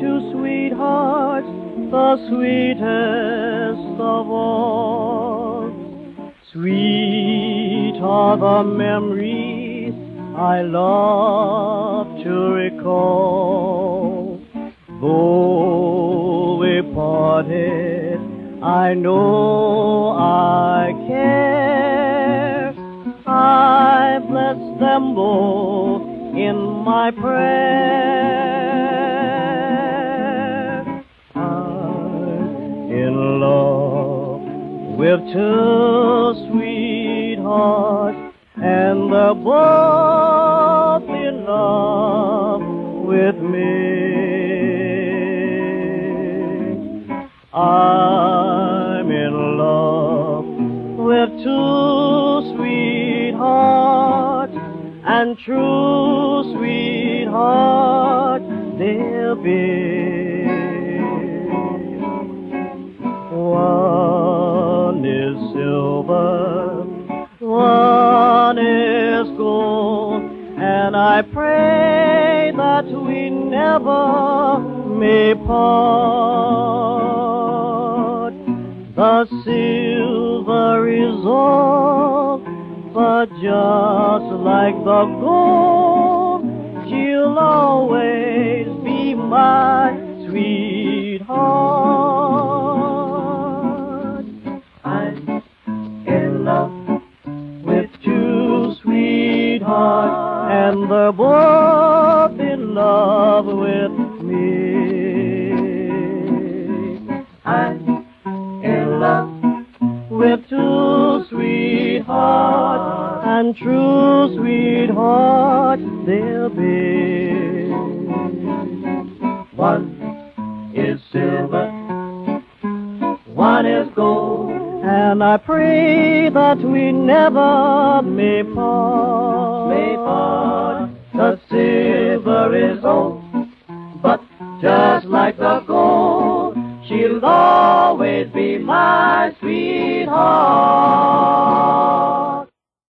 two sweethearts, the sweetest of all. Sweet are the memories I love to recall. Though we parted, I know I care. I bless them both in my prayer. I'm in love with two sweethearts, and they're both in love with me. I'm in love with two sweethearts, and true sweetheart they'll be. One is silver, one is gold, and I pray that we never may part. The silver is all, but just like the gold, she'll always be my sweetheart. I'm in love with two sweethearts, and they're both in love with me. I'm in love with two sweethearts, and true sweethearts they'll be. One is silver, one is gold, and I pray that we never may part. The silver is old, but just like the gold, she'll always be my sweetheart.